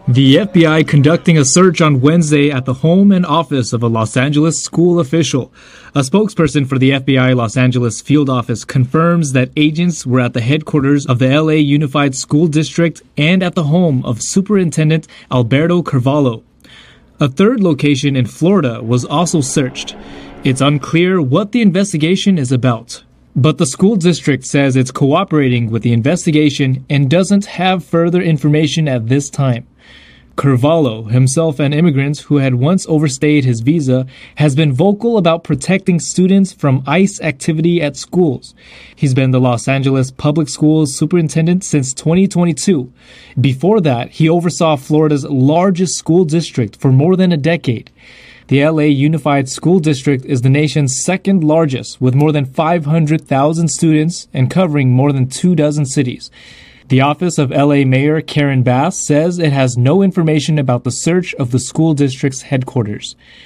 The FBI conducting a search on Wednesday at the home and office of a Los Angeles school official. A spokesperson for the FBI Los Angeles field office confirms that agents were at the headquarters of the LA Unified School District and at the home of Superintendent Alberto Carvalho. A third location in Florida was also searched. It's unclear what the investigation is about. But the school district says it's cooperating with the investigation and doesn't have further information at this time. Carvalho, himself an immigrant who had once overstayed his visa, has been vocal about protecting students from ICE activity at schools. He's been the Los Angeles Public Schools superintendent since 2022. Before that, he oversaw Florida's largest school district for more than a decade. The LA Unified School District is the nation's second largest, with more than 500,000 students and covering more than 24 cities. The office of LA Mayor Karen Bass says it has no information about the search of the school district's headquarters.